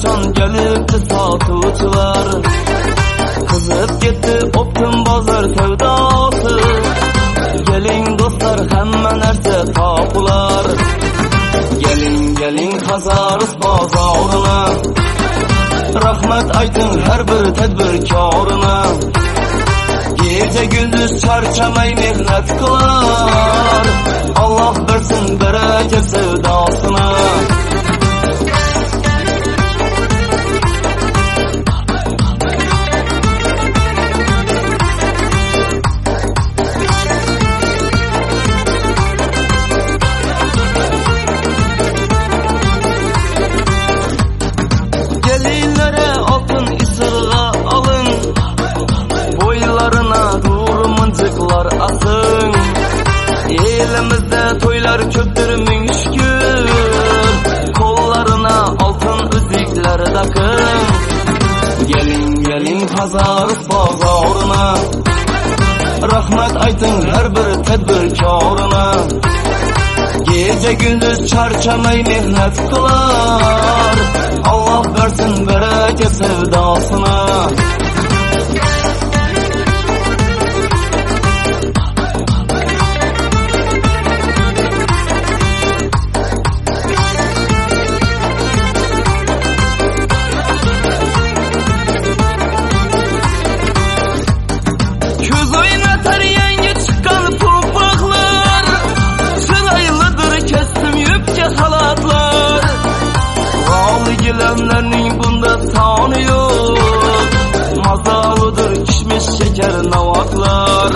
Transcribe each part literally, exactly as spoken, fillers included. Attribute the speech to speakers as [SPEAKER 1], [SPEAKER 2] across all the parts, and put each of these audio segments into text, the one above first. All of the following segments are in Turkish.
[SPEAKER 1] Kaçan gelipti satuvchilar, qizib ketdi optim bozor savdosi. Geling do'stlar, hamma narsa topilar. Geling geling Hazorus bozorina, rahmat ayting har bir tadbirkorina. Gece gündüz charchamay mehnat qilar, Alloh bersin baraka savdosini. Gelinlere altın isirga alın, boylarına doğru mıncıklar asın. Elimizde toylar köptür ming şükür, kollarına altın üzükler takın. Gelin gelin Hazorus bozorina, rahmat ayting har bir tadbirkorina. Gece gündüz charchamay mehnat qilar, Alloh bersin baraka savdosini. Ko'z o'ynatar yangi chiqqan po'piqlar, chiroylidir kestim yupka xalatlar. G'oli gilamlarning bunda soni yo'q, mazalidir kishmish shakar navotlar.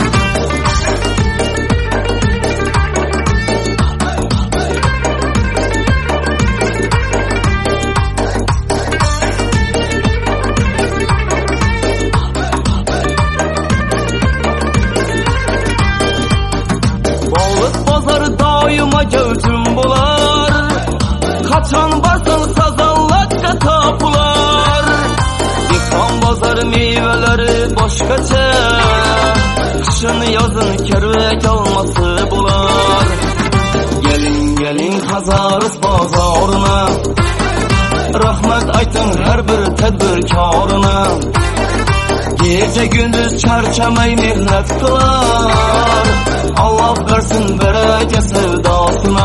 [SPEAKER 1] Bog'liq bozor doimo gavjum bo'lar, qachon borsang sazonlatga topilar. Dehqon bozor mevalari boshqacha, qishin yozin kerak olmasi bo'lar. Geling geling Hazorus bozorina, rahmat ayting har bir tadbirkorina. Gece gündüz charchamay mehnat qilar, Alloh bersin baraka savdosini.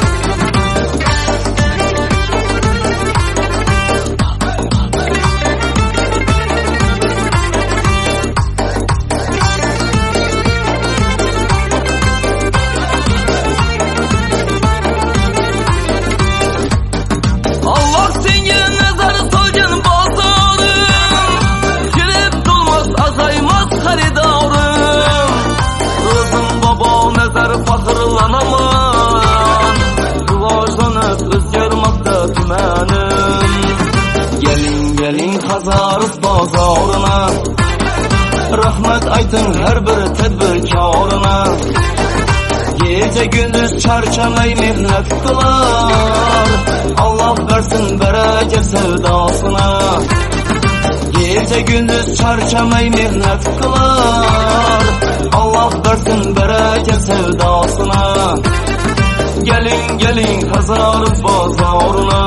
[SPEAKER 1] Allah senga nazar solgan bozorim, kirib to'lmas azaymaz xaridorim. O'zim bobo nazar faxrlanaman, rivojlanib o'zgarmoqda tumanim. Geling geling Hazorus bozorina, rahmat ayting har bir tadbirkorina. Gece gündüz charchamay mehnat qilar, Alloh bersin baraka savdosini. Gece gündüz charchamay mehnat qilar, Alloh bersin baraka savdosini. Geling geling Hazorus bozorina,